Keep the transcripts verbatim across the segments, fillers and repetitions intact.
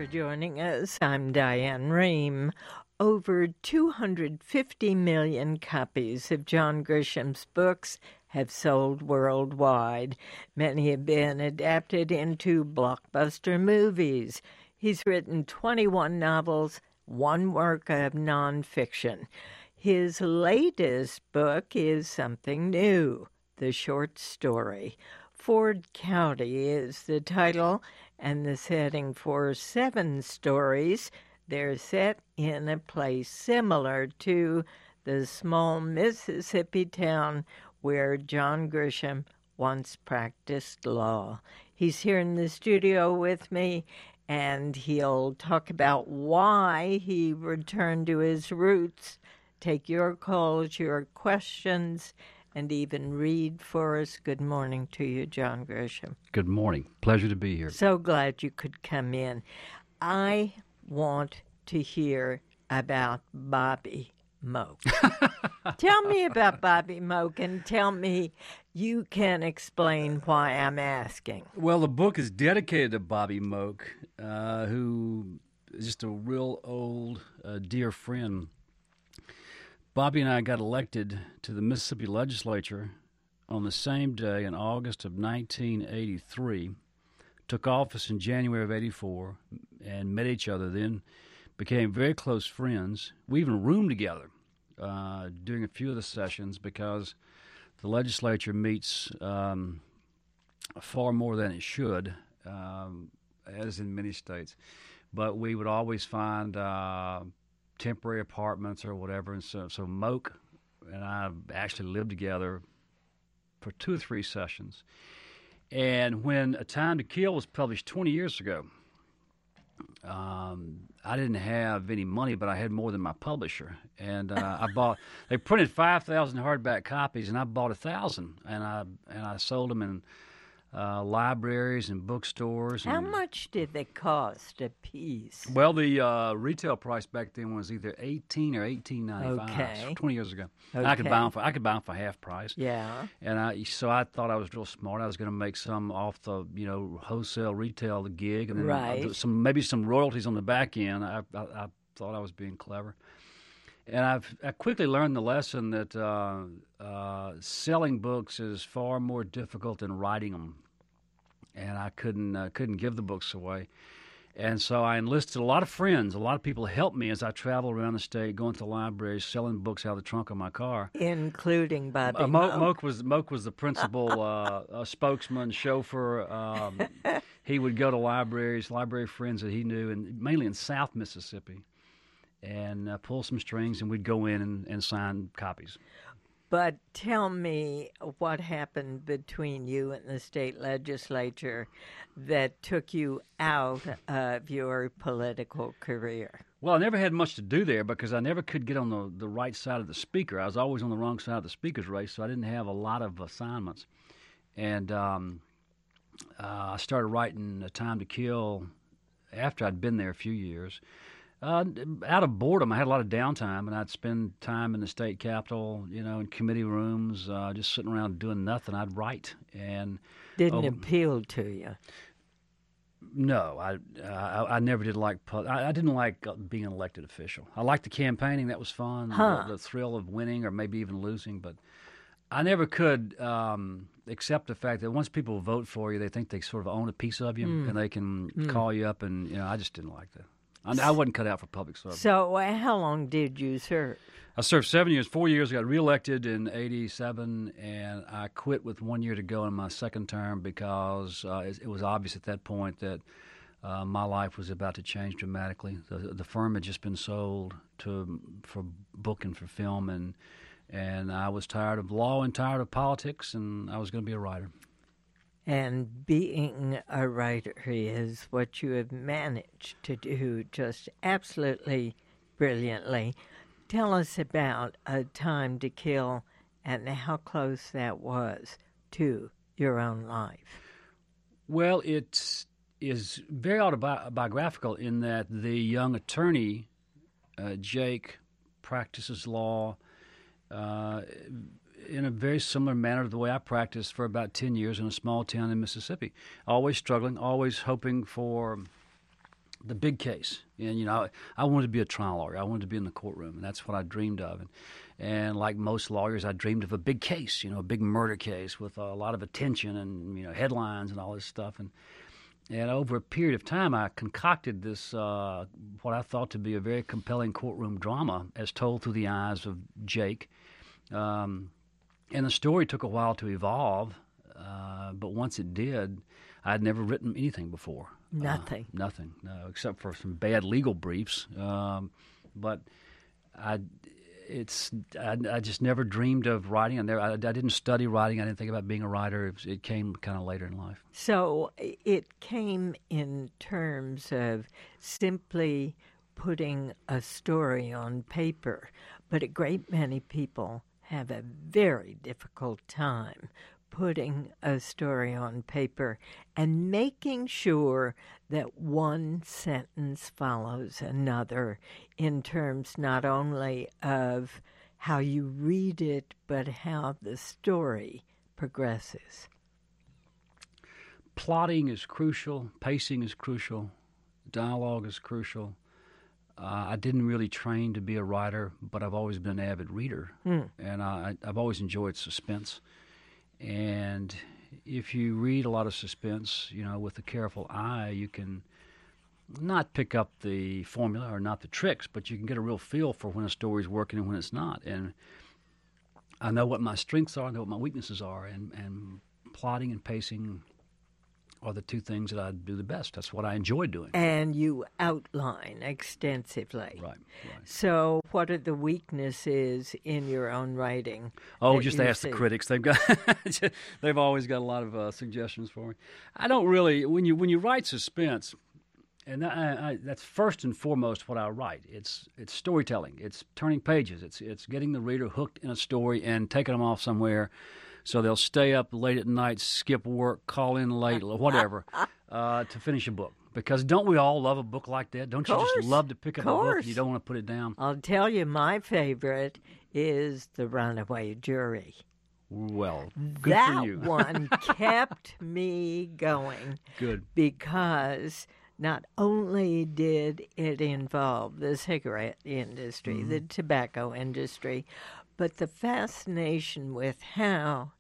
joining us. I'm Diane Rehm. Over two hundred fifty million copies of John Grisham's books have sold worldwide. Many have been adapted into blockbuster movies. He's written twenty-one novels, one work of nonfiction. His latest book is something new, the short story. Ford County is the title and the setting for seven stories. They're set in a place similar to the small Mississippi town where John Grisham once practiced law. He's here in the studio with me, and he'll talk about why he returned to his roots, take your calls, your questions, and even read for us. Good morning to you, John Grisham. Good morning. Pleasure to be here. So glad you could come in. I want to hear about Bobby Moak. Tell me about Bobby Moak, and tell me you can explain why I'm asking. Well, the book is dedicated to Bobby Moak, uh, who is just a real old, uh, dear friend. Bobby and I got elected to the Mississippi legislature on the same day in August of nineteen eighty-three, took office in January of eighty-four, and met each other then, became very close friends. We even roomed together uh, during a few of the sessions because the legislature meets um, far more than it should, um, as in many states. But we would always find uh, temporary apartments or whatever, and so, so Moak and I actually lived together for two or three sessions. And when A Time to Kill was published twenty years ago, um, I didn't have any money, but I had more than my publisher. And uh, I bought, they printed five thousand hardback copies, and I bought one thousand, and I and I sold them in uh, libraries and bookstores. How and, much did they cost a piece? Well, the uh, retail price back then was either eighteen or eighteen ninety-five. Okay. Twenty years ago, Okay. I could buy them for I could buy them for half price. Yeah. And I so I thought I was real smart. I was going to make some off the you know wholesale retail gig, and then Right. some maybe some royalties on the back end. I I, I thought I was being clever. And I've I quickly learned the lesson that uh, uh, selling books is far more difficult than writing them, and I couldn't uh, couldn't give the books away. And so I enlisted a lot of friends. A lot of people helped me as I traveled around the state, going to libraries, selling books out of the trunk of my car. Including Bobby Uh, Mo- Moak. Moak was Moak was the principal uh, uh, spokesman, chauffeur. Um, he would go to libraries, library friends that he knew, and mainly in South Mississippi, and uh, pull some strings, and we'd go in and, and sign copies. But tell me what happened between you and the state legislature that took you out of your political career. Well, I never had much to do there because I never could get on the, the right side of the speaker. I was always on the wrong side of the speaker's race, so I didn't have a lot of assignments. And um, uh, I started writing A Time to Kill after I'd been there a few years. Uh, out of boredom, I had a lot of downtime, and I'd spend time in the state capitol, you know, in committee rooms, uh, just sitting around doing nothing. I'd write, and Didn't oh, appeal to you. No, I, I I never did like pu- I, I didn't like uh, being an elected official. I liked the campaigning; that was fun, Huh. the, the thrill of winning or maybe even losing. But I never could um, accept the fact that once people vote for you, they think they sort of own a piece of you, Mm. and they can Mm. call you up. And you know, I just didn't like that. I, I wasn't cut out for public service. So uh, how long did you serve? I served seven years, four years. I got reelected in eighty-seven, and I quit with one year to go in my second term because uh, it, it was obvious at that point that uh, my life was about to change dramatically. The, the firm had just been sold to for book and for film, and and I was tired of law and tired of politics, and I was going to be a writer. And being a writer is what you have managed to do just absolutely brilliantly. Tell us about A Time to Kill and how close that was to your own life. Well, it is very autobiographical in that the young attorney, uh, Jake, practices law uh, in a very similar manner to the way I practiced for about ten years in a small town in Mississippi. Always struggling, always hoping for the big case. And, you know, I, I wanted to be a trial lawyer. I wanted to be in the courtroom, and that's what I dreamed of. And, and like most lawyers, I dreamed of a big case, you know, a big murder case with a lot of attention and, you know, headlines and all this stuff. And and over a period of time, I concocted this, uh, what I thought to be a very compelling courtroom drama as told through the eyes of Jake. Um, and the story took a while to evolve, uh, but once it did, I'd never written anything before. Nothing. Uh, nothing, no, except for some bad legal briefs. Um, but I, it's I, I just never dreamed of writing. I, never, I, I didn't study writing. I didn't think about being a writer. It, was, it came kind of later in life. So it came in terms of simply putting a story on paper, but a great many people have a very difficult time putting a story on paper and making sure that one sentence follows another in terms not only of how you read it, but how the story progresses. Plotting is crucial. Pacing is crucial. Dialogue is crucial. Uh, I didn't really train to be a writer, but I've always been an avid reader, Mm. and I, I've always enjoyed suspense. And if you read a lot of suspense, you know, with a careful eye, you can not pick up the formula or not the tricks, but you can get a real feel for when a story's working and when it's not. And I know what my strengths are, I know what my weaknesses are, and, and plotting and pacing are the two things that I do the best. That's what I enjoy doing. And you outline extensively. Right, right. So what are the weaknesses in your own writing? Oh, that just you ask see? the critics. They've got, they've always got a lot of uh, suggestions for me. I don't really when you when you write suspense, and I, I, that's first and foremost what I write. It's it's storytelling. It's turning pages. It's it's getting the reader hooked in a story and taking them off somewhere, so they'll stay up late at night, skip work, call in late, whatever, uh, to finish a book. Because don't we all love a book like that? Don't you Course, just love to pick up a book course. and you don't want to put it down? I'll tell you, my favorite is The Runaway Jury. Well, good that for you. one kept me going. Good. Because not only did it involve the cigarette industry, Mm-hmm. the tobacco industry, but the fascination with how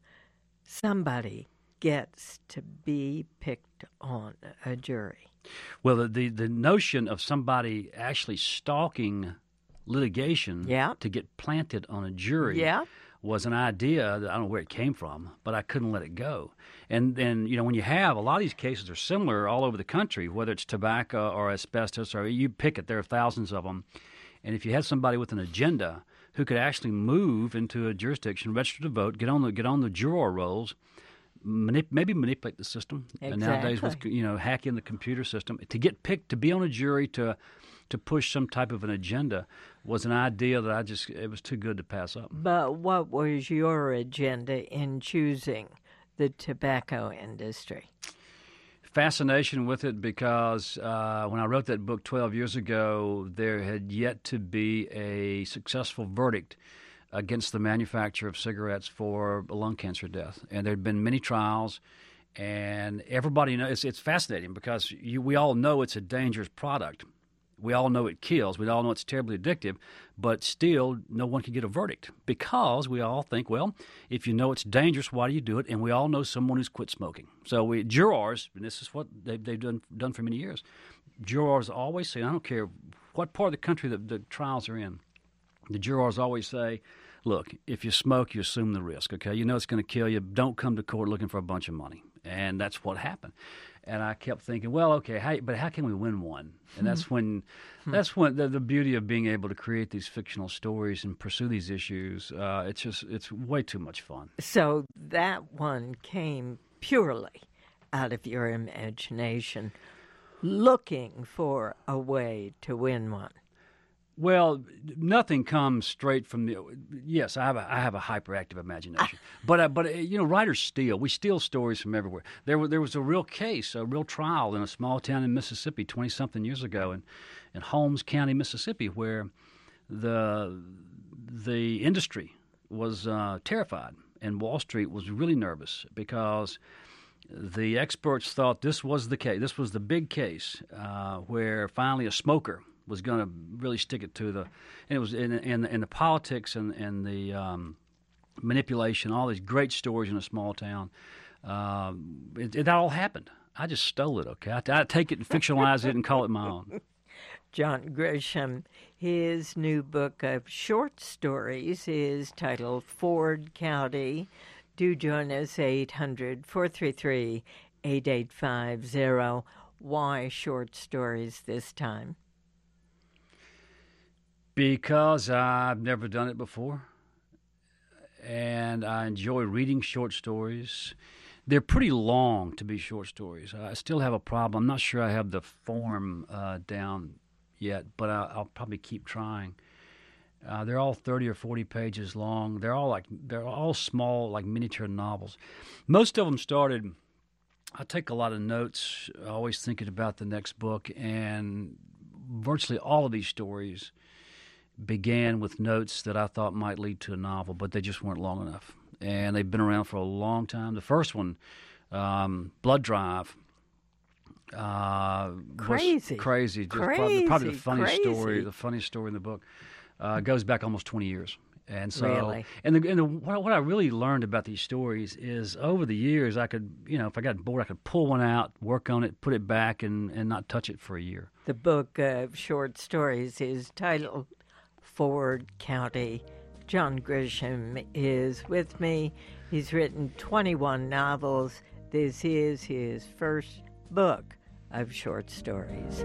somebody gets to be picked on a jury. Well, the, the, the notion of somebody actually stalking litigation Yeah. to get planted on a jury Yeah. was an idea that I don't know where it came from, but I couldn't let it go. And then, you know, when you have a lot of these cases are similar all over the country, whether it's tobacco or asbestos or you pick it, there are thousands of them. And if you had somebody with an agenda who could actually move into a jurisdiction, register to vote, get on the get on the juror rolls, manip- maybe manipulate the system. And nowadays with Exactly. you know hacking the computer system to get picked to be on a jury to to push some type of an agenda was an idea that I just it was too good to pass up. But what was your agenda in choosing the tobacco industry? Fascination with it because uh, when I wrote that book twelve years ago, there had yet to be a successful verdict against the manufacture of cigarettes for a lung cancer death. And there had been many trials, and everybody knows it's, it's fascinating because you, we all know it's a dangerous product. We all know it kills. We all know it's terribly addictive, but still no one can get a verdict because we all think, well, if you know it's dangerous, why do you do it? And we all know someone who's quit smoking. So we jurors, and this is what they've, they've done, done for many years, jurors always say, I don't care what part of the country the, the trials are in, the jurors always say, look, if you smoke, you assume the risk, okay? You know it's going to kill you. Don't come to court looking for a bunch of money. And that's what happened. And I kept thinking, well, okay, how, but how can we win one? And that's when, that's when the, the beauty of being able to create these fictional stories and pursue these issues. Uh, it's just, it's way too much fun. So that one came purely out of your imagination, looking for a way to win one. Well, nothing comes straight from the. Yes, I have a, I have a hyperactive imagination, but uh, but uh, you know, writers steal. We steal stories from everywhere. There was there was a real case, a real trial in a small town in Mississippi, twenty something years ago, in in Holmes County, Mississippi, where the the industry was uh, terrified, and Wall Street was really nervous because the experts thought this was the case. This was the big case uh, where finally a smoker was going to really stick it to the, and it was in, in, in the politics and, and the um, manipulation, all these great stories in a small town. Uh, it, it all happened. I just stole it, okay? I, I take it and fictionalize it and call it my own. John Grisham, his new book of short stories is titled Ford County. Do join us, eight hundred, four three three, eight eight five zero. Why short stories this time? Because I've never done it before, and I enjoy reading short stories. They're pretty long to be short stories. I still have a problem. I'm not sure I have the form uh, down yet, but I, I'll probably keep trying. Uh, they're all thirty or forty pages long. They're all like they're all small, like miniature novels. Most of them started. I take a lot of notes, always thinking about the next book, and virtually all of these stories began with notes that I thought might lead to a novel, but they just weren't long enough. And they've been around for a long time. The first one, um, Blood Drive, uh, crazy, was crazy, just crazy, probably, probably the funniest crazy. story, the funniest story in the book. Uh, goes back almost twenty years. And so, really? and, the, and the, what, what I really learned about these stories is over the years, I could, you know, if I got bored, I could pull one out, work on it, put it back, and, and not touch it for a year. The book of short stories is titled Ford County. John Grisham is with me. He's written twenty-one novels. This is his first book of short stories.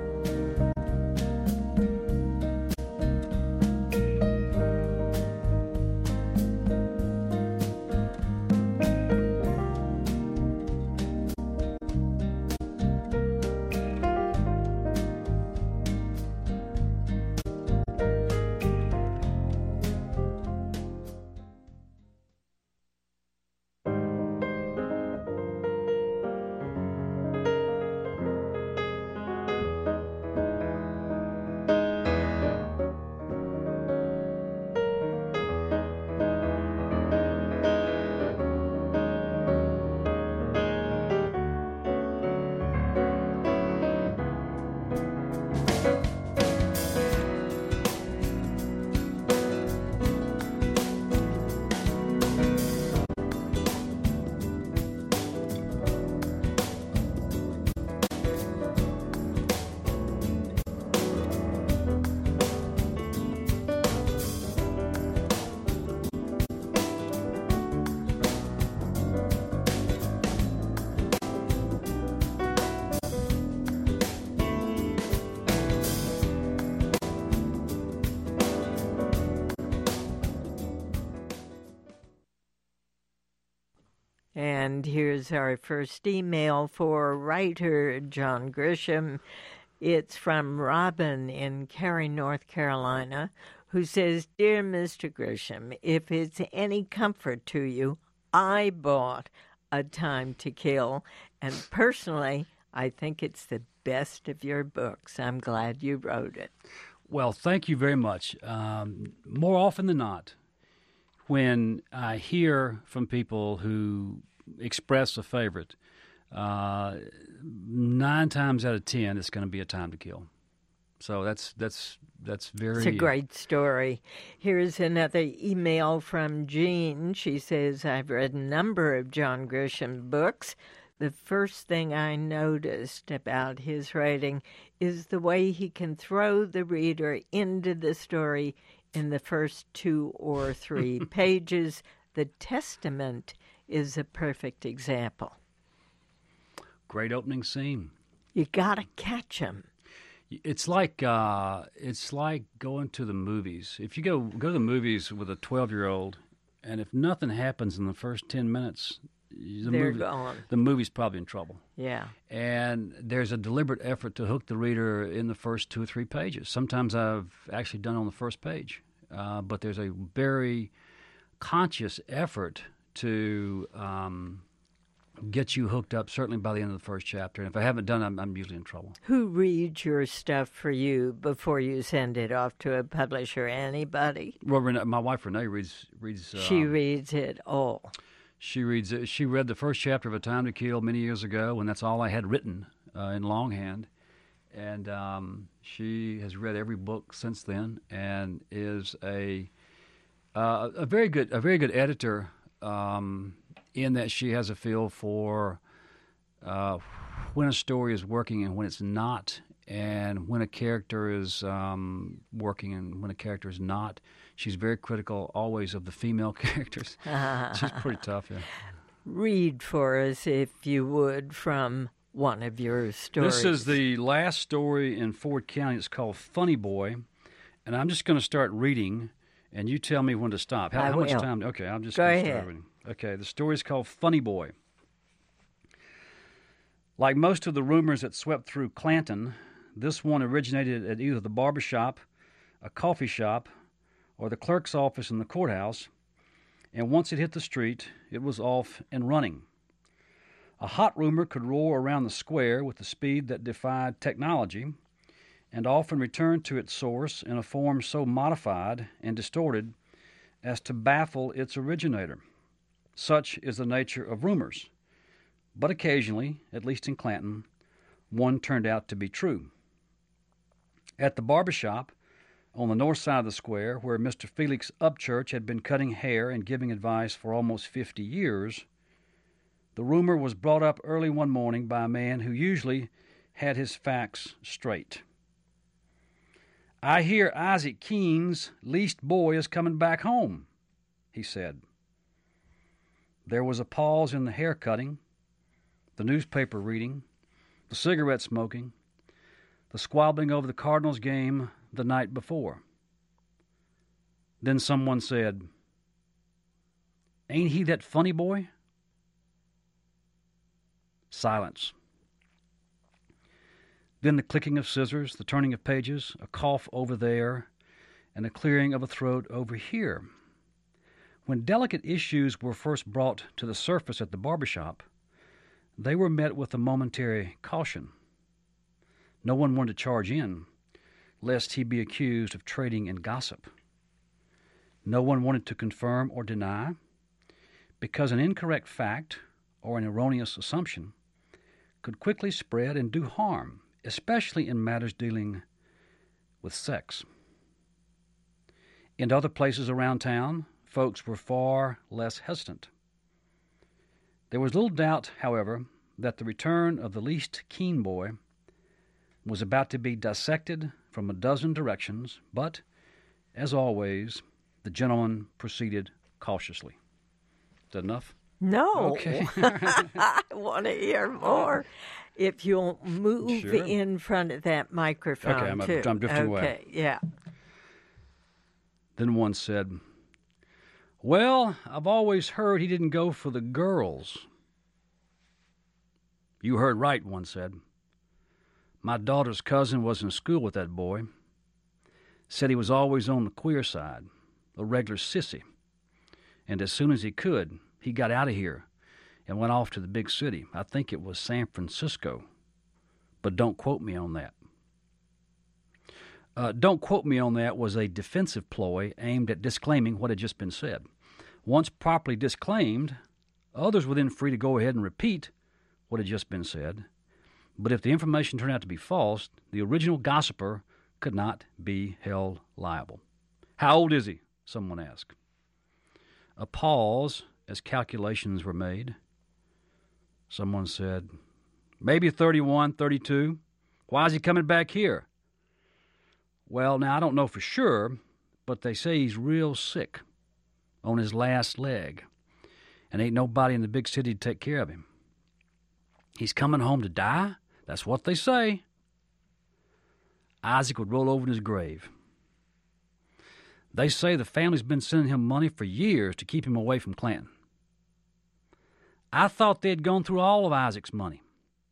And here's our first email for writer John Grisham. It's from Robin in Cary, North Carolina, who says, Dear Mister Grisham, if it's any comfort to you, I bought A Time to Kill, and personally, I think it's the best of your books. I'm glad you wrote it. Well, thank you very much. Um, more often than not, when I hear from people who express a favorite, uh, nine times out of ten, it's going to be A Time to Kill. So that's that's that's very. It's a great story. Here's another email from Jean. She says, I've read a number of John Grisham books. The first thing I noticed about his writing is the way he can throw the reader into the story in the first two or three pages. The Testament is a perfect example. Great opening scene. You got to catch him. It's like uh, it's like going to the movies. If you go go to the movies with a twelve-year-old, and if nothing happens in the first ten minutes, the They're movie, gone. the movie's probably in trouble. Yeah. And there's a deliberate effort to hook the reader in the first two or three pages. Sometimes I've actually done it on the first page, uh, but there's a very conscious effort to um, get you hooked up, certainly by the end of the first chapter. And if I haven't done it, I'm, I'm usually in trouble. Who reads your stuff for you before you send it off to a publisher? Anybody? Well, Renee, my wife Renee reads reads. She um, reads it all. She reads. it- She read the first chapter of A Time to Kill many years ago, and that's all I had written uh, in longhand. And um, she has read every book since then, and is a uh, a very good a very good editor. Um, in that she has a feel for uh, when a story is working and when it's not, and when a character is um, working and when a character is not. She's very critical always of the female characters. She's pretty tough, yeah. Read for us, if you would, from one of your stories. This is the last story in Ford County. It's called Funny Boy, and I'm just going to start reading, and you tell me when to stop. How, I how much will. time? Okay, I'm just Go going to ahead. start reading. Okay, the story is called Funny Boy. Like most of the rumors that swept through Clanton, this one originated at either the barber shop, a coffee shop, or the clerk's office in the courthouse, and once it hit the street, it was off and running. A hot rumor could roar around the square with the speed that defied technology, and often returned to its source in a form so modified and distorted as to baffle its originator. Such is the nature of rumors. But occasionally, at least in Clanton, one turned out to be true. At the barber shop, on the north side of the square, where Mister Felix Upchurch had been cutting hair and giving advice for almost fifty years, the rumor was brought up early one morning by a man who usually had his facts straight. "I hear Isaac Keene's least boy is coming back home," he said. There was a pause in the hair cutting, the newspaper reading, the cigarette smoking, the squabbling over the Cardinals game the night before. Then someone said, "Ain't he that funny boy?" Silence. Then the clicking of scissors, the turning of pages, a cough over there, and a clearing of a throat over here. When delicate issues were first brought to the surface at the barber shop, they were met with a momentary caution. No one wanted to charge in, lest he be accused of trading in gossip. No one wanted to confirm or deny, because an incorrect fact or an erroneous assumption could quickly spread and do harm, especially in matters dealing with sex. In other places around town, folks were far less hesitant. There was little doubt, however, that the return of the least Keene boy was about to be dissected from a dozen directions, but, as always, the gentleman proceeded cautiously. Is that enough? No. Okay. I want to hear more. If you'll move Sure. in front of that microphone, Okay, I'm a- too. I'm drifting away. Okay, yeah. Then one said, "Well, I've always heard he didn't go for the girls." "You heard right," one said. "My daughter's cousin was in school with that boy. Said he was always on the queer side, a regular sissy. And as soon as he could, he got out of here and went off to the big city. I think it was San Francisco. But don't quote me on that." Uh, "don't quote me on that" was a defensive ploy aimed at disclaiming what had just been said. Once properly disclaimed, others were then free to go ahead and repeat what had just been said. But if the information turned out to be false, the original gossiper could not be held liable. "How old is he?" someone asked. A pause as calculations were made. Someone said, "Maybe thirty-one, thirty-two. Why is he coming back here?" "Well, now, I don't know for sure, but they say he's real sick, on his last leg, and ain't nobody in the big city to take care of him." "He's coming home to die? That's what they say." Isaac would roll over in his grave. "They say the family's been sending him money for years to keep him away from Clanton." "I thought they had gone through all of Isaac's money."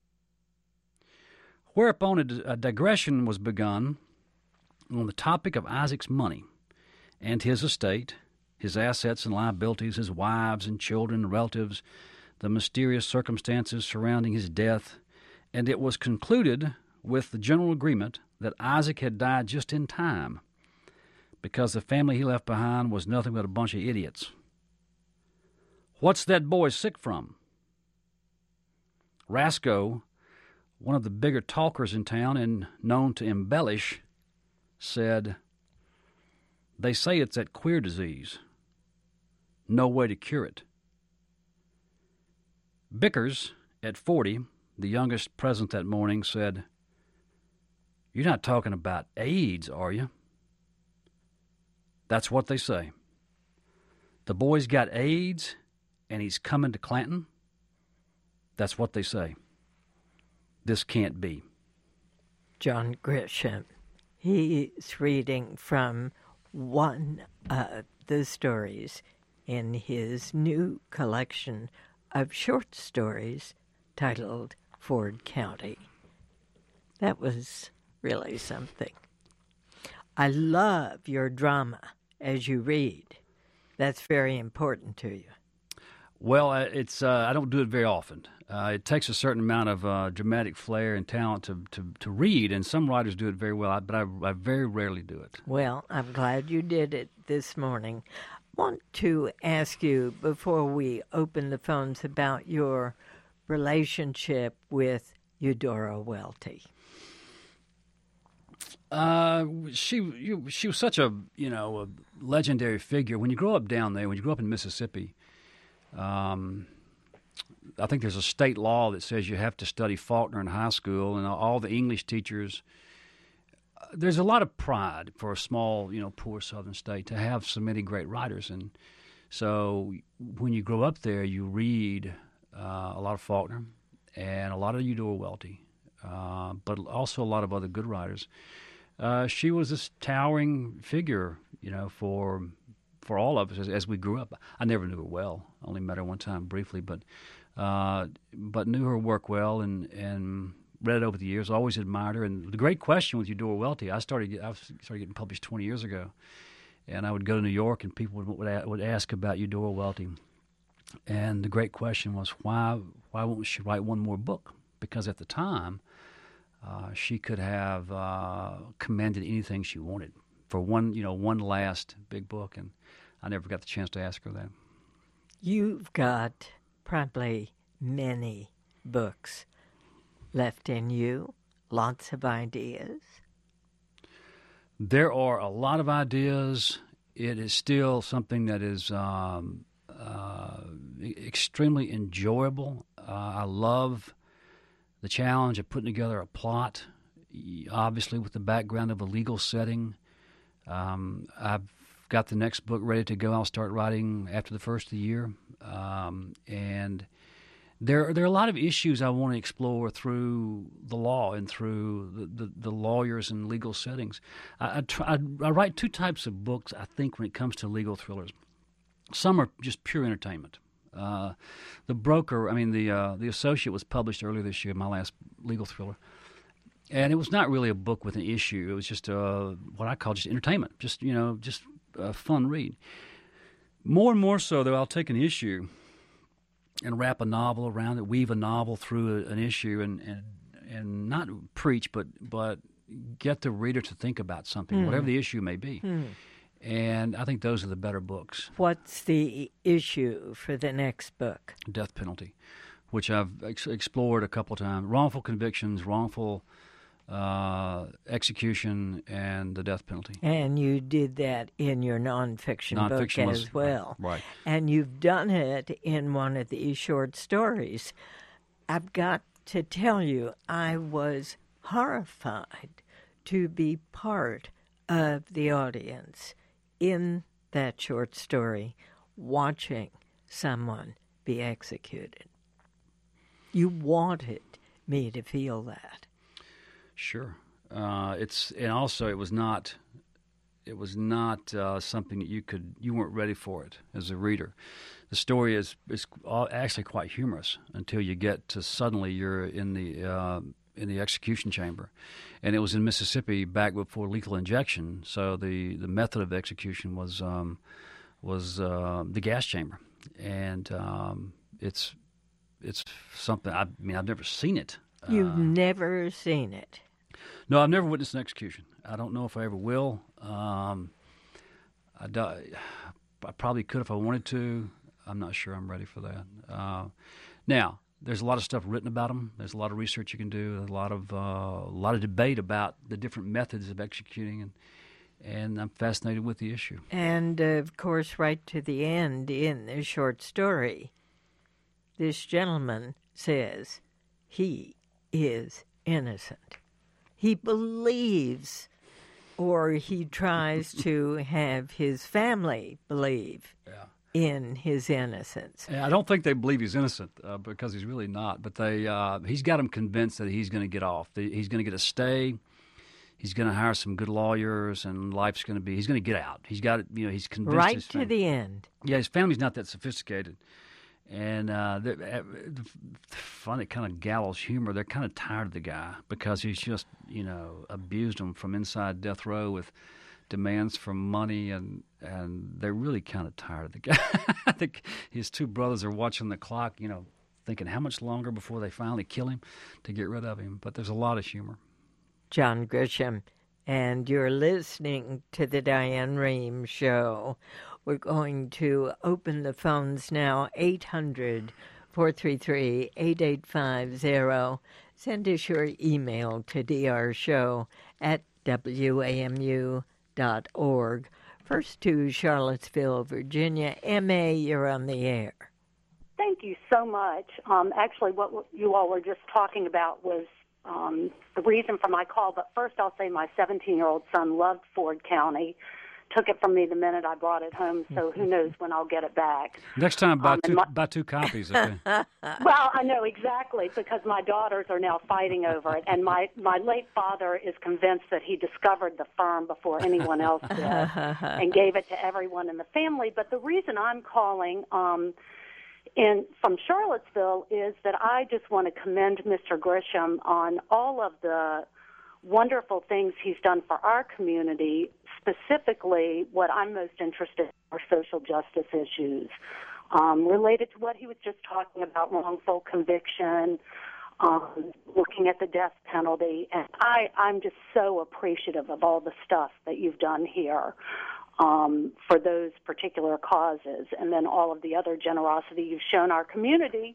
Whereupon a, a digression was begun on the topic of Isaac's money and his estate, his assets and liabilities, his wives and children and relatives, the mysterious circumstances surrounding his death, and it was concluded with the general agreement that Isaac had died just in time because the family he left behind was nothing but a bunch of idiots. What's that boy sick from? Rasco, one of the bigger talkers in town and known to embellish, said, they say it's that queer disease. No way to cure it. Bickers, at forty, the youngest present that morning, said, you're not talking about AIDS, are you? That's what they say. The boy's got AIDS and he's coming to Clanton? That's what they say. This can't be. John Grisham. He's reading from one of the stories in his new collection of short stories titled Ford County. That was really something. I love your drama as you read. That's very important to you. Well, it's uh, I don't do it very often. Uh, it takes a certain amount of uh, dramatic flair and talent to, to, to read, and some writers do it very well, but I, I very rarely do it. Well, I'm glad you did it this morning. I want to ask you, before we open the phones, about your relationship with Eudora Welty. Uh, she you, she was such a you know a legendary figure. When you grow up down there, when you grow up in Mississippi, um, I think there's a state law that says you have to study Faulkner in high school, and all the English teachers. Uh, there's a lot of pride for a small, you know, poor southern state to have so many great writers, and so when you grow up there, you read uh, a lot of Faulkner and a lot of Eudora Welty, uh, but also a lot of other good writers. Uh, she was this towering figure, you know, for for all of us as, as we grew up. I never knew her well; only met her one time briefly, but uh, but knew her work well and, and read it over the years. Always admired her. And the great question with Eudora Welty, I started I started getting published twenty years ago, and I would go to New York and people would would, would ask about Eudora Welty, and the great question was why why won't she write one more book? Because at the time. Uh, she could have uh, commanded anything she wanted for one, you know, one last big book, and I never got the chance to ask her that. You've got probably many books left in you, lots of ideas. There are a lot of ideas. It is still something that is um, uh, extremely enjoyable. Uh, I love the challenge of putting together a plot, obviously with the background of a legal setting. Um, I've got the next book ready to go. I'll start writing after the first of the year. Um, and there, there are a lot of issues I want to explore through the law and through the, the, the lawyers and legal settings. I, I, try, I, I write two types of books, I think, when it comes to legal thrillers. Some are just pure entertainment. Uh, the broker, I mean, the uh, the Associate was published earlier this year, my last legal thriller. And it was not really a book with an issue. It was just uh, what I call just entertainment, just, you know, just a fun read. More and more so, though, I'll take an issue and wrap a novel around it, weave a novel through a, an issue, and, and and not preach, but but get the reader to think about something, mm. whatever the issue may be. Mm. And I think those are the better books. What's the issue for the next book? Death penalty, which I've ex- explored a couple of times. Wrongful convictions, wrongful uh, execution, and the death penalty. And you did that in your nonfiction, nonfiction book was, as well. Right. And you've done it in one of these short stories. I've got to tell you, I was horrified to be part of the audience in that short story, watching someone be executed. You wanted me to feel that. Sure. Uh, it's and also it was not it was not uh, something that you could you weren't ready for it as a reader. The story is is actually quite humorous until you get to suddenly you're in the uh, in the execution chamber. And it was in Mississippi back before lethal injection, so the, the method of execution was um, was uh, the gas chamber, and um, it's it's something. I mean, I've never seen it. You've uh, never seen it? No, I've never witnessed an execution. I don't know if I ever will. Um, I, I probably could if I wanted to. I'm not sure I'm ready for that. Uh, now, there's a lot of stuff written about them. There's a lot of research you can do. There's a lot of uh, a lot of debate about the different methods of executing, and and I'm fascinated with the issue. And uh, of course, right to the end in the short story, this gentleman says he is innocent. He believes, or he tries to have his family believe. Yeah. In his innocence. I don't think they believe he's innocent uh, because he's really not. But they, uh, he's got them convinced that he's going to get off. He's going to get a stay. He's going to hire some good lawyers, and life's going to be. He's going to get out. He's got, you know, he's convinced. Right his to family. the end. Yeah, his family's not that sophisticated, and uh, the, uh, the funny kind of gallows humor. They're kind of tired of the guy because he's just, you know, abused them from inside death row with demands for money, and and they're really kind of tired of the guy. I think his two brothers are watching the clock, you know, thinking how much longer before they finally kill him to get rid of him. But there's a lot of humor. John Grisham, and you're listening to the Diane Rehm Show. We're going to open the phones now, eight hundred, four three three, eight eight five zero. Send us your email to drshow at w a m u dot org. First to Charlottesville, Virginia. M A, you're on the air. Thank you so much. Um, actually, what you all were just talking about was um, the reason for my call. But first, I'll say my seventeen-year-old son loved Ford County. Took it from me the minute I brought it home, so who knows when I'll get it back. Next time, buy, um, two, my, buy two copies. Okay. Well, I know exactly, because my daughters are now fighting over it, and my, my late father is convinced that he discovered the firm before anyone else did and gave it to everyone in the family. But the reason I'm calling um, in from Charlottesville is that I just want to commend Mister Grisham on all of the wonderful things he's done for our community. Specifically, what I'm most interested in are social justice issues um, related to what he was just talking about, wrongful conviction, um, looking at the death penalty. And I, I'm just so appreciative of all the stuff that you've done here um, for those particular causes, and then all of the other generosity you've shown our community,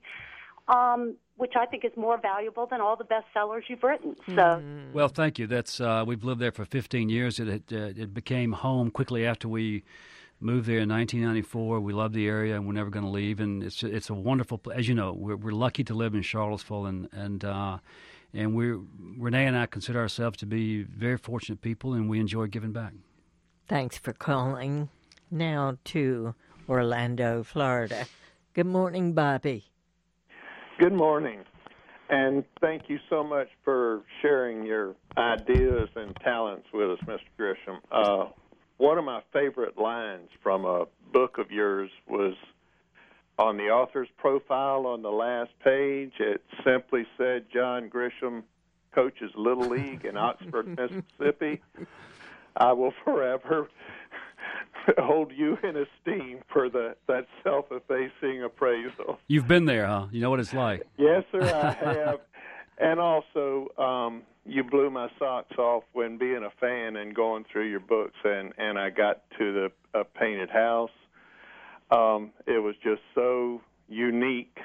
um, which I think is more valuable than all the bestsellers you've written. So, well, thank you. That's uh, we've lived there for fifteen years. It it, uh, it became home quickly after we moved there in nineteen ninety-four. We love the area, and we're never going to leave. And it's it's a wonderful, as you know, we're we're lucky to live in Charlottesville, and and uh, and we Renee and I consider ourselves to be very fortunate people, and we enjoy giving back. Thanks for calling. Now to Orlando, Florida. Good morning, Bobby. Good morning, and thank you so much for sharing your ideas and talents with us, Mister Grisham. Uh, one of my favorite lines from a book of yours was on the author's profile on the last page. It simply said, John Grisham coaches Little League in Oxford, Mississippi. I will forever hold you in esteem for the, that self-effacing appraisal. You've been there, huh? You know what it's like. Yes, sir, I have. And also, um, you blew my socks off when being a fan and going through your books, and, and I got to the uh, Painted House. Um, it was just so unique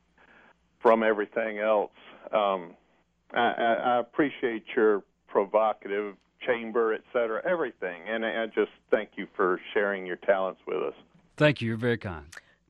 from everything else. Um, I, I, I appreciate your provocative chamber, et cetera, everything. And I just thank you for sharing your talents with us. Thank you. You're very kind.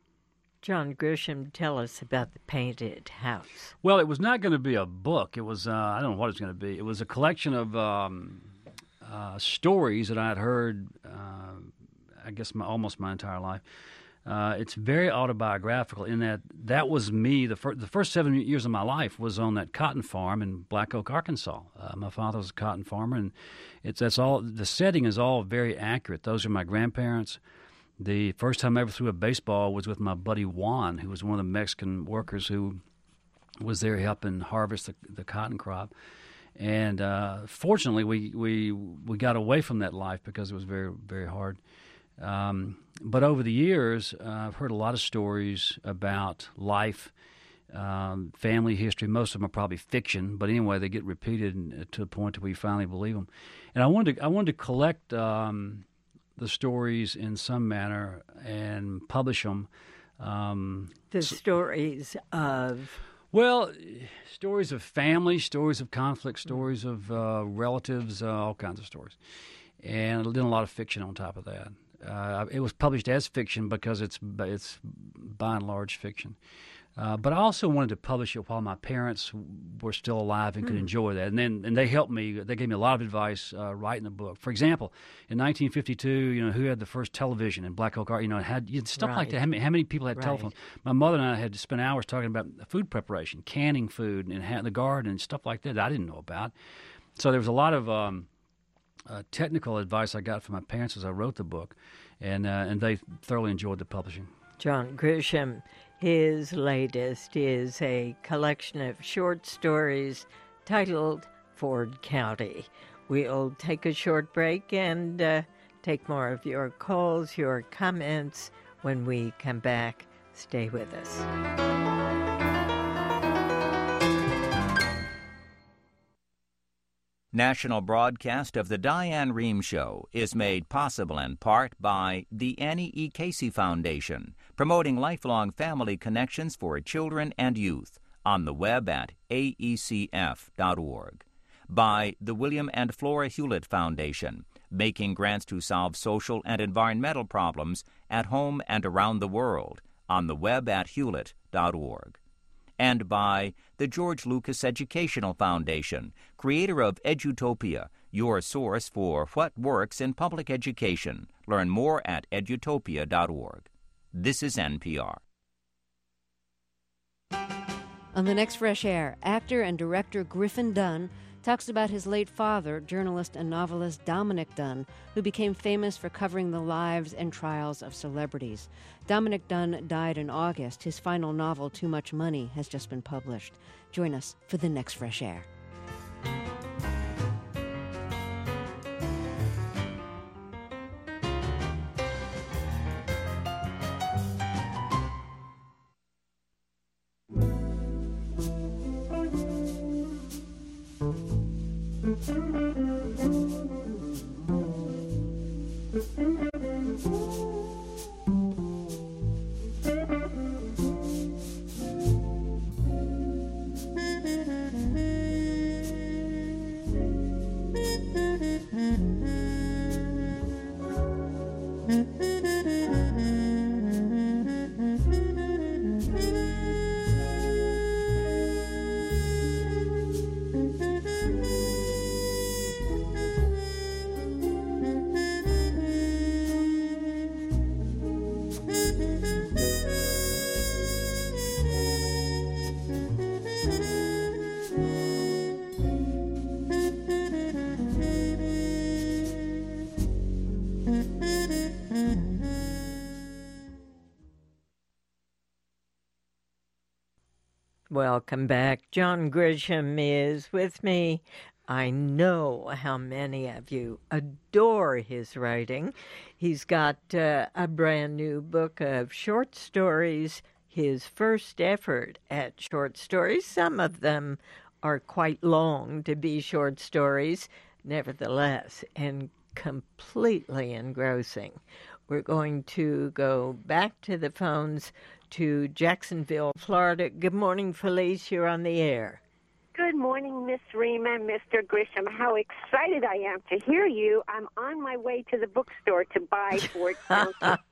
John Grisham, tell us about the Painted House. Well, it was not going to be a book. It was, uh, I don't know what it was going to be. It was a collection of um, uh, stories that I had heard, uh, I guess, my, almost my entire life. Uh, it's very autobiographical in that that was me. The, fir- the first seven years of my life was on that cotton farm in Black Oak, Arkansas. Uh, my father was a cotton farmer, and it's that's all. The setting is all very accurate. Those are my grandparents. The first time I ever threw a baseball was with my buddy Juan, who was one of the Mexican workers who was there helping harvest the, the cotton crop. And uh, fortunately, we, we we got away from that life because it was very, very hard. Um, but over the years, uh, I've heard a lot of stories about life, um, family history. Most of them are probably fiction, but anyway, they get repeated to the point that we finally believe them. And I wanted to, I wanted to collect um, the stories in some manner and publish them Um, the so, stories of... Well, stories of family, stories of conflict, stories of uh, relatives, uh, all kinds of stories. And I did a lot of fiction on top of that. Uh, it was published as fiction because it's it's by and large fiction. Uh, but I also wanted to publish it while my parents were still alive and could mm. enjoy that. And then and they helped me. They gave me a lot of advice uh, writing the book. For example, in nineteen fifty-two, you know, who had the first television in Black Oak Art? You know, had you know, stuff right. like that. How many, how many people had right. telephones? My mother and I had to spend hours talking about food preparation, canning food, and ha- the garden and stuff like that, that I didn't know about. So there was a lot of um, uh, technical advice I got from my parents as I wrote the book, and uh, and they thoroughly enjoyed the publishing. John Grisham. His latest is a collection of short stories titled Ford County. We'll take a short break and uh, take more of your calls, your comments when we come back. Stay with us. National broadcast of the Diane Rehm Show is made possible in part by the Annie E. Casey Foundation, promoting lifelong family connections for children and youth, on the web at A E C F dot org. By the William and Flora Hewlett Foundation, making grants to solve social and environmental problems at home and around the world, on the web at Hewlett dot org. And by the George Lucas Educational Foundation, creator of Edutopia, your source for what works in public education. Learn more at edutopia dot org. This is N P R. On the next Fresh Air, actor and director Griffin Dunne talks about his late father, journalist and novelist Dominick Dunne, who became famous for covering the lives and trials of celebrities. Dominick Dunne died in August. His final novel, Too Much Money, has just been published. Join us for the next Fresh Air. Welcome back. John Grisham is with me. I know how many of you adore his writing. He's got uh, a brand new book of short stories, his first effort at short stories. Some of them are quite long to be short stories, nevertheless, and completely engrossing. We're going to go back to the phones to Jacksonville, Florida. Good morning, Felice. You're on the air. Good morning, Miss Rehm and Mister Grisham. How excited I am to hear you. I'm on my way to the bookstore to buy Ford County.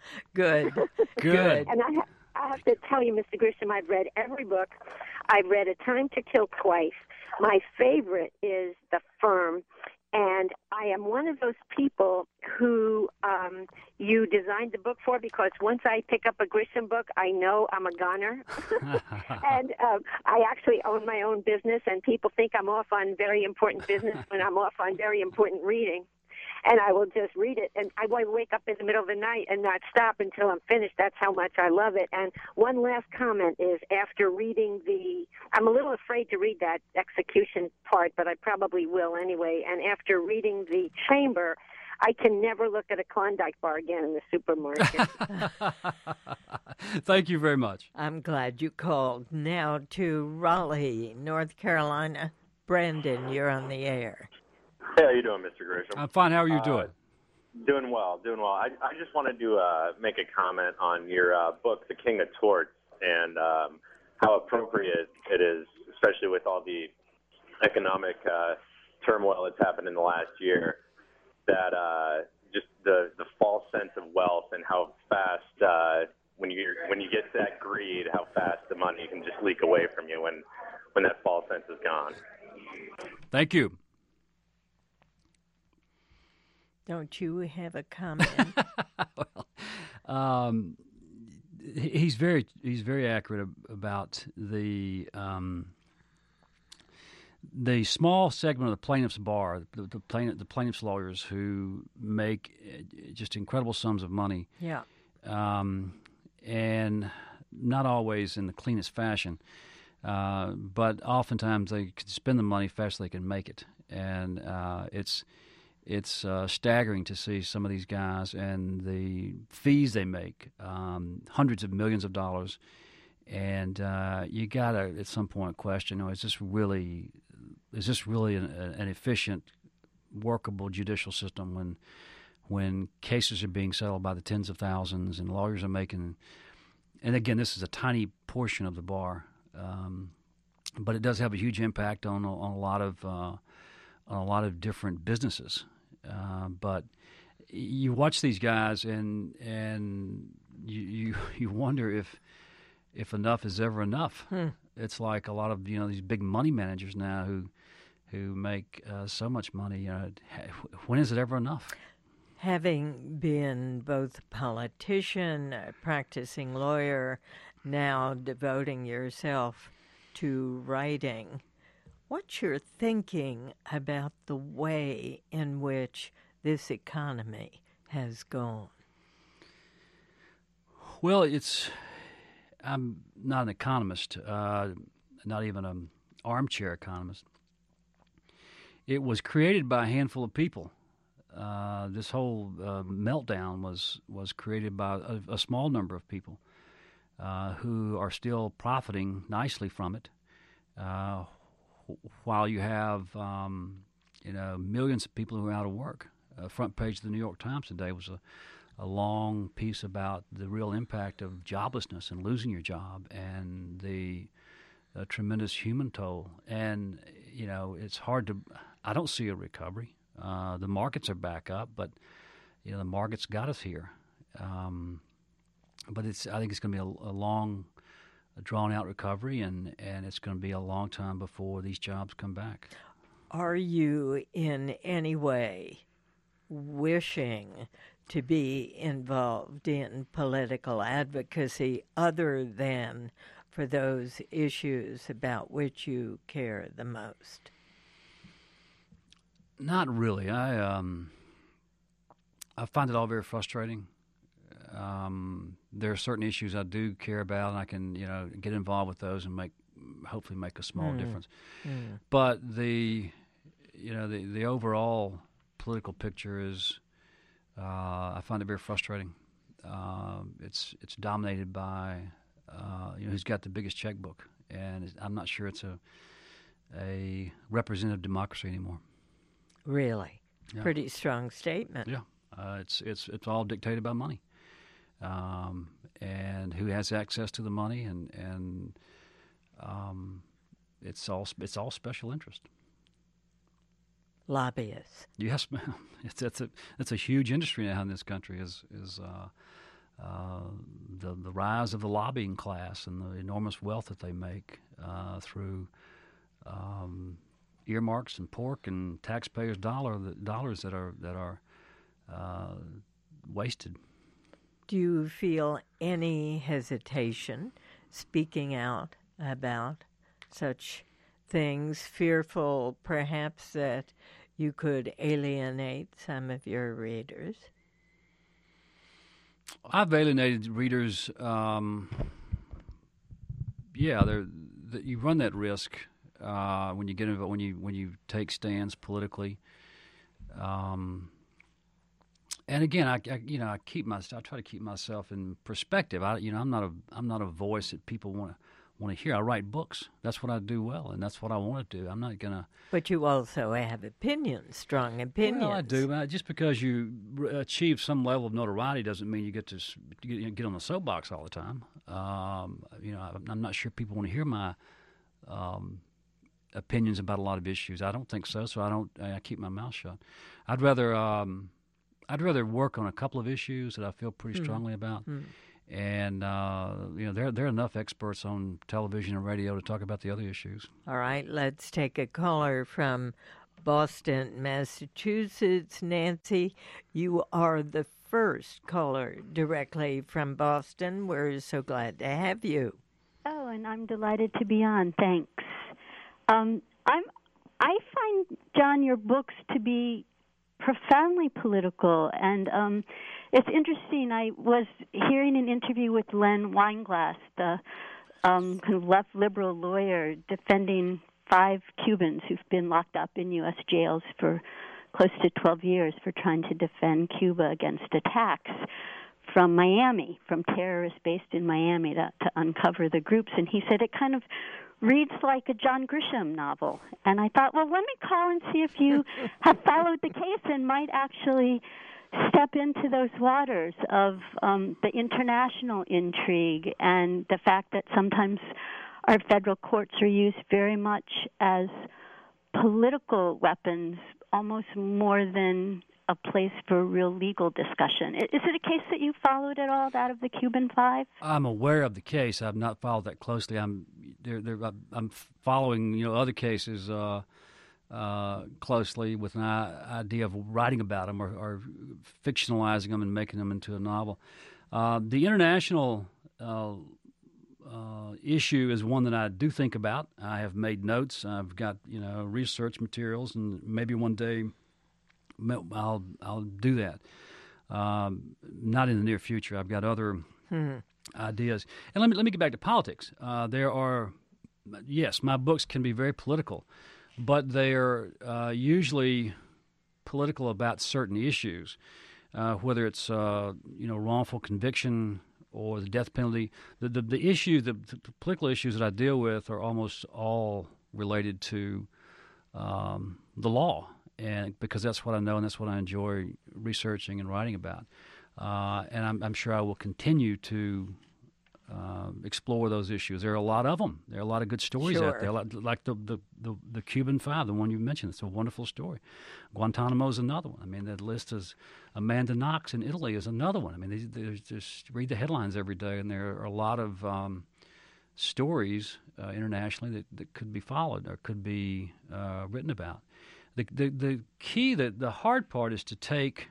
Good. Good. And I, ha- I have to tell you, Mister Grisham, I've read every book. I've read A Time to Kill twice. My favorite is The Firm. And I am one of those people who um, you designed the book for, because once I pick up a Grisham book, I know I'm a goner. and um, I actually own my own business, and people think I'm off on very important business when I'm off on very important reading. And I will just read it, and I will wake up in the middle of the night and not stop until I'm finished. That's how much I love it. And one last comment is, after reading the, I'm a little afraid to read that execution part, but I probably will anyway. And after reading The Chamber, I can never look at a Klondike bar again in the supermarket. Thank you very much. I'm glad you called. Now to Raleigh, North Carolina. Brandon, you're on the air. Hey, how you doing, Mister Grisham? I'm fine. How are you doing? Doing well, doing well. I, I just wanted to uh, make a comment on your uh, book, The King of Torts, and um, how appropriate it is, especially with all the economic uh, turmoil that's happened in the last year, that uh, just the, the false sense of wealth and how fast, uh, when you when you get that greed, how fast the money can just leak away from you when, when that false sense is gone. Thank you. Don't you have a comment? well, um, he's very he's very accurate about the um, the small segment of the plaintiff's bar, the, the plaintiff, the plaintiff's lawyers who make just incredible sums of money. Yeah, um, and not always in the cleanest fashion, uh, but oftentimes they can spend the money faster than they can make it, and uh, it's. It's uh, staggering to see some of these guys and the fees they make, um, hundreds of millions of dollars, and uh, you got to at some point question: oh, is this really, is this really an, an efficient, workable judicial system when, when cases are being settled by the tens of thousands and lawyers are making, and again, this is a tiny portion of the bar, um, but it does have a huge impact on on a lot of. Uh, on a lot of different businesses. Uh, but you watch these guys and and you, you you wonder if if enough is ever enough. Hmm. It's like a lot of, you know, these big money managers now who who make uh, so much money. You know, when is it ever enough? Having been both a politician, a practicing lawyer, now devoting yourself to writing, what's your thinking about the way in which this economy has gone? Well, it's I'm not an economist, uh, not even an armchair economist. It was created by a handful of people. Uh, this whole uh, meltdown was was created by a, a small number of people uh, who are still profiting nicely from it. Uh, While you have, um, you know, millions of people who are out of work. Uh, front page of the New York Times today was a, a long piece about the real impact of joblessness and losing your job and the uh, tremendous human toll. And, you know, it's hard to – I don't see a recovery. Uh, the markets are back up, but, you know, the markets got us here. Um, but it's I think it's going to be a, a long – a drawn-out recovery, and, and it's going to be a long time before these jobs come back. Are you in any way wishing to be involved in political advocacy other than for those issues about which you care the most? Not really. I um, I find it all very frustrating. Um, there are certain issues I do care about, and I can, you know, get involved with those and make, hopefully, make a small mm. difference. Mm. But the, you know, the the overall political picture is, uh, I find it very frustrating. Uh, it's it's dominated by, uh, you know, who's got the biggest checkbook, and I'm not sure it's a a representative democracy anymore. Really, yeah. Pretty strong statement. Yeah, uh, it's it's it's all dictated by money. Um, and who has access to the money, and and um, it's all it's all special interest. Lobbyists. Yes, ma'am. It's it's a it's a huge industry now in this country. Is is uh, uh, the the rise of the lobbying class and the enormous wealth that they make uh, through um, earmarks and pork and taxpayers' dollar dollars that are that are uh, wasted. Do you feel any hesitation speaking out about such things, fearful perhaps that you could alienate some of your readers? I've alienated readers. Um, yeah, the, you run that risk uh, when you get involved, when you when you take stands politically. Um, And again, I, I you know I keep my I try to keep myself in perspective. I you know I'm not a I'm not a voice that people want to want to hear. I write books. That's what I do well, and that's what I want to do. I'm not going to... But you also have opinions, strong opinions. Well, I do. But just because you achieve some level of notoriety doesn't mean you get to get on the soapbox all the time. Um, you know, I'm not sure people want to hear my um, opinions about a lot of issues. I don't think so, so I don't. I keep my mouth shut. I'd rather... Um, I'd rather work on a couple of issues that I feel pretty mm. strongly about. Mm. And, uh, you know, there, there are enough experts on television and radio to talk about the other issues. All right, let's take a caller from Boston, Massachusetts. Nancy, you are the first caller directly from Boston. We're so glad to have you. Oh, and I'm delighted to be on. Thanks. Um, I'm, I find, John, your books to be profoundly political, and um, it's interesting. I was hearing an interview with Len Weinglass, the um, kind of left liberal lawyer defending five Cubans who've been locked up in U S jails for close to twelve years for trying to defend Cuba against attacks from Miami, from terrorists based in Miami to, to uncover the groups. And he said it kind of reads like a John Grisham novel. And I thought, well, let me call and see if you have followed the case and might actually step into those waters of um, the international intrigue and the fact that sometimes our federal courts are used very much as political weapons, almost more than a place for real legal discussion. Is it a case that you followed at all, that of the Cuban Five? I'm aware of the case. I've not followed that closely. I'm they're, they're, I'm following, you know, other cases uh, uh, closely with an idea of writing about them or, or fictionalizing them and making them into a novel. Uh, the international uh, uh, issue is one that I do think about. I have made notes. I've got, you know, research materials, and maybe one day I'll I'll do that. Um, not in the near future. I've got other hmm. ideas. And let me let me get back to politics. Uh, there are, yes, my books can be very political, but they are uh, usually political about certain issues, uh, whether it's uh, you know wrongful conviction or the death penalty. The the, the issue, the, the political issues that I deal with are almost all related to um, the law. And because that's what I know and that's what I enjoy researching and writing about. Uh, and I'm, I'm sure I will continue to uh, explore those issues. There are a lot of them. There are a lot of good stories sure. out there, like, like the, the, the, the Cuban Five, the one you mentioned. It's a wonderful story. Guantanamo is another one. I mean, the list is Amanda Knox in Italy is another one. I mean, there's just read the headlines every day, and there are a lot of um, stories uh, internationally that, that could be followed or could be uh, written about. The, the the key, the, the hard part is to take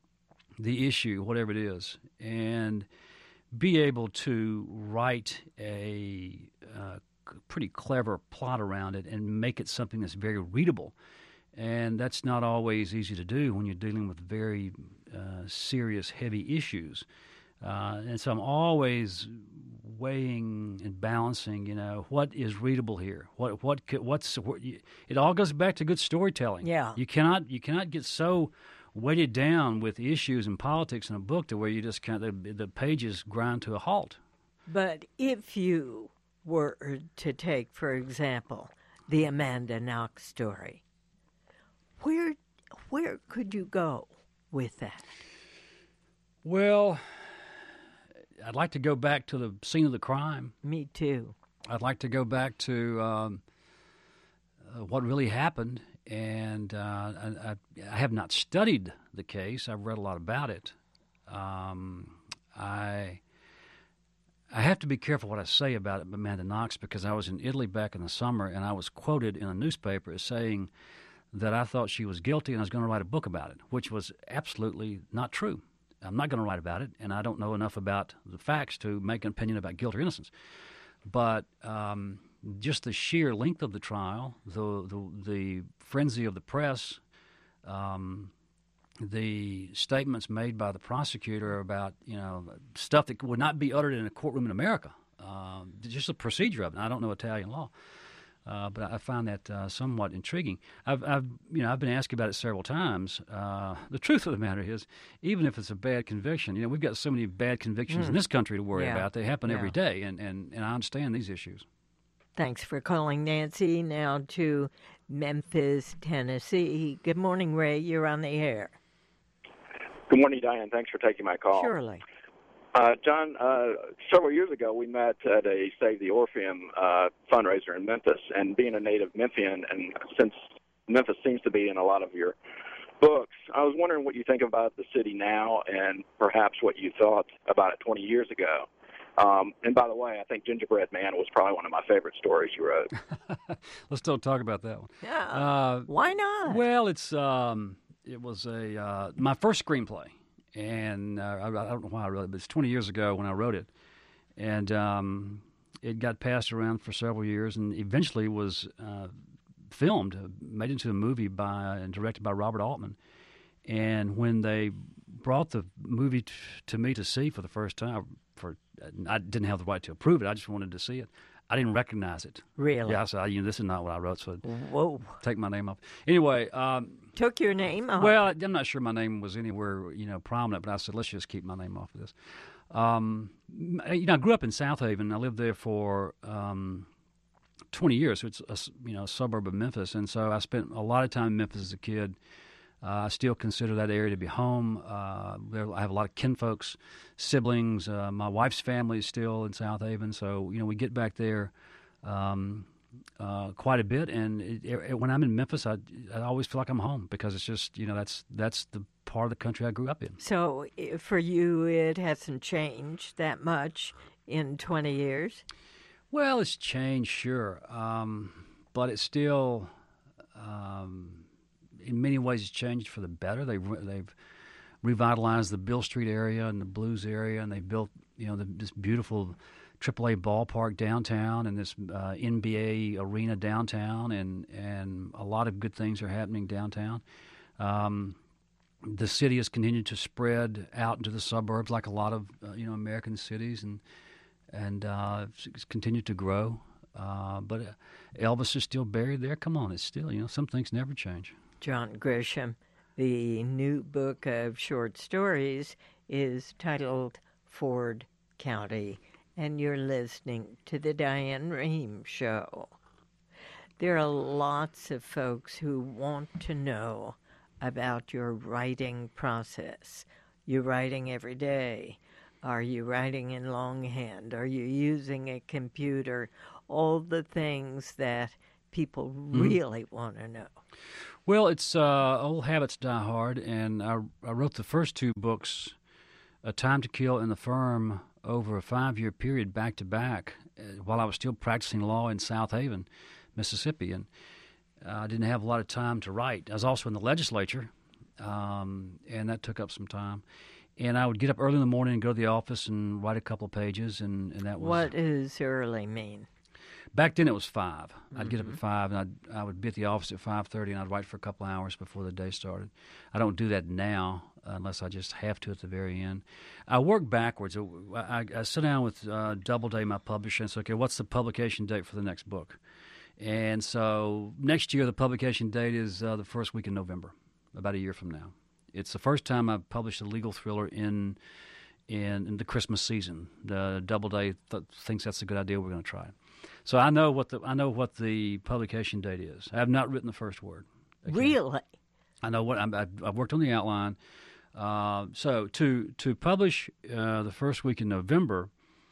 the issue, whatever it is, and be able to write a uh, pretty clever plot around it and make it something that's very readable. And that's not always easy to do when you're dealing with very uh, serious, heavy issues. Uh, and so I'm always weighing and balancing, you know, what is readable here? What what what's what, it all goes back to good storytelling. Yeah, you cannot you cannot get so weighted down with issues and politics in a book to where you just kind of the, the pages grind to a halt. But if you were to take, for example, the Amanda Knox story, where where could you go with that? Well, I'd like to go back to the scene of the crime. Me too. I'd like to go back to um, uh, what really happened, and uh, I, I have not studied the case. I've read a lot about it. Um, I I have to be careful what I say about Amanda Knox because I was in Italy back in the summer, and I was quoted in a newspaper as saying that I thought she was guilty and I was going to write a book about it, which was absolutely not true. I'm not going to write about it, and I don't know enough about the facts to make an opinion about guilt or innocence. But um, just the sheer length of the trial, the the, the frenzy of the press, um, the statements made by the prosecutor about you know stuff that would not be uttered in a courtroom in America, uh, just the procedure of it. I don't know Italian law. Uh, but I find that uh, somewhat intriguing. I've, I've, you know, I've been asked about it several times. Uh, the truth of the matter is, even if it's a bad conviction, you know, we've got so many bad convictions mm. in this country to worry yeah. about. They happen yeah. every day, and, and, and I understand these issues. Thanks for calling, Nancy. Now to Memphis, Tennessee. Good morning, Ray. You're on the air. Good morning, Diane. Thanks for taking my call. Surely. Uh, John, uh, several years ago, we met at a Save the Orpheum uh, fundraiser in Memphis, and being a native Memphian, and since Memphis seems to be in a lot of your books, I was wondering what you think about the city now and perhaps what you thought about it twenty years ago. Um, and by the way, I think Gingerbread Man was probably one of my favorite stories you wrote. Let's don't talk about that one. Yeah. Uh, why not? Well, it's um, it was a uh, my first screenplay, and uh, I, I don't know why I wrote it, but it's twenty years ago when I wrote it, and um, it got passed around for several years, and eventually was uh, filmed, uh, made into a movie by and directed by Robert Altman. And when they brought the movie t- to me to see for the first time, for I didn't have the right to approve it. I just wanted to see it. I didn't recognize it. Really? Yeah, I said, you know, this is not what I wrote, so Whoa. take my name off. Anyway. Um, Took your name off? Well, I'm not sure my name was anywhere, you know, prominent, but I said, let's just keep my name off of this. Um, you know, I grew up in South Haven. I lived there for um, twenty years, so it's a, you know, a suburb of Memphis, and so I spent a lot of time in Memphis as a kid. Uh, I still consider that area to be home. Uh, there, I have a lot of kinfolks, siblings. Uh, my wife's family is still in South Haven, so you know we get back there um, uh, quite a bit. And it, it, when I'm in Memphis, I, I always feel like I'm home because it's just you know that's that's the part of the country I grew up in. So for you, it hasn't changed that much in twenty years? Well, it's changed, sure, um, but it's still. Um, In many ways, it's changed for the better. They've they've revitalized the Beale Street area and the Blues area, and they've built you know the, this beautiful triple A ballpark downtown and this uh, N B A arena downtown, and and a lot of good things are happening downtown. Um, the city has continued to spread out into the suburbs like a lot of uh, you know American cities, and and uh, it's continued to grow. Uh, but Elvis is still buried there. Come on, it's still you know some things never change. John Grisham, the new book of short stories is titled Ford County, and you're listening to the Diane Rehm Show. There are lots of folks who want to know about your writing process. You're writing every day. Are you writing in longhand? Are you using a computer? All the things that people really mm. want to know. Well, it's uh, Old Habits Die Hard, and I, I wrote the first two books, A Time to Kill and The Firm, over a five-year period back-to-back uh, while I was still practicing law in South Haven, Mississippi, and uh, I didn't have a lot of time to write. I was also in the legislature, um, and that took up some time. And I would get up early in the morning and go to the office and write a couple of pages, and, and that was... What does early mean? Back then it was five. I'd mm-hmm. get up at five, and I'd, I would be at the office at five thirty, and I'd write for a couple of hours before the day started. I don't do that now unless I just have to at the very end. I work backwards. I, I sit down with uh, Doubleday, my publisher, and say, okay, what's the publication date for the next book? And so next year the publication date is uh, the first week in November, about a year from now. It's the first time I've published a legal thriller in in, in the Christmas season. The Doubleday th- thinks that's a good idea. We're going to try it. So I know what the I know what the publication date is. I have not written the first word. Okay. Really? I know what I'm, I've, I've worked on the outline. Uh, so to to publish uh, the first week in November,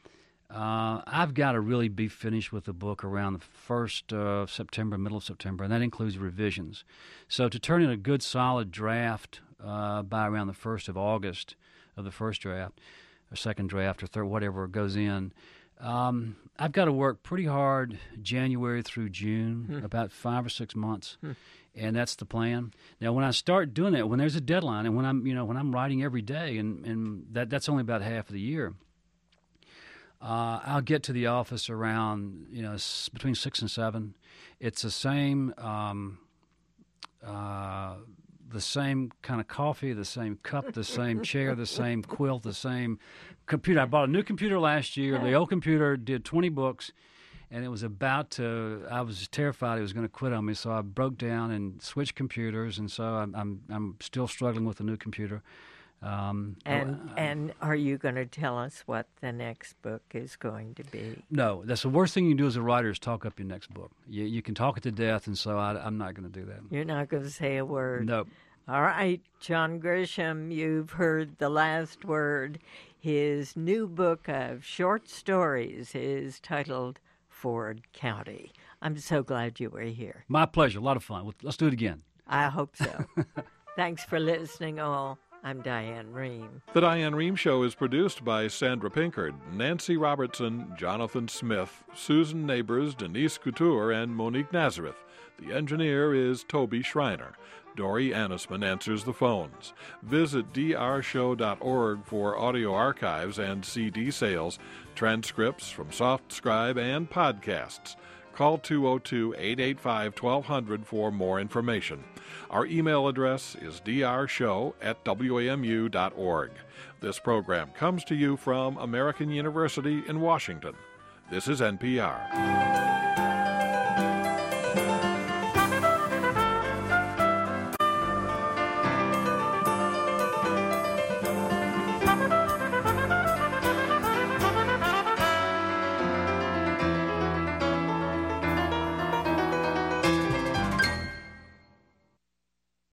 uh, I've got to really be finished with the book around the first of September, middle of September, and that includes revisions. So to turn in a good solid draft uh, by around the first of August of the first draft, or second draft, or third, whatever goes in. Um, I've got to work pretty hard January through June, hmm. about five or six months, hmm. and that's the plan. Now, when I start doing that, when there's a deadline, and when I'm, you know, when I'm writing every day, and, and that that's only about half of the year, uh, I'll get to the office around, you know, s- between six and seven. It's the same, um, uh, the same kind of coffee, the same cup, the same chair, the same quilt, the same computer. I bought a new computer last year. The old computer did twenty books, and it was about to, I was terrified it was going to quit on me, so I broke down and switched computers, and so I'm I'm, I'm still struggling with the new computer. Um, And I, and are you going to tell us what the next book is going to be? No, that's the worst thing you can do as a writer is talk up your next book. You, you can talk it to death, and so I, I'm not going to do that. You're not going to say a word? Nope. All right, John Grisham, you've heard the last word. His new book of short stories is titled Ford County. I'm so glad you were here. My pleasure. A lot of fun. Let's do it again. I hope so. Thanks for listening, all. I'm Diane Rehm. The Diane Rehm Show is produced by Sandra Pinkard, Nancy Robertson, Jonathan Smith, Susan Neighbors, Denise Couture, and Monique Nazareth. The engineer is Toby Schreiner. Dory Annisman answers the phones. Visit d r show dot org for audio archives and C D sales, transcripts from SoftScribe, and podcasts. Call two oh two, eight eight five, twelve hundred for more information. Our email address is d r show at w a m u dot org. This program comes to you from American University in Washington. This is N P R.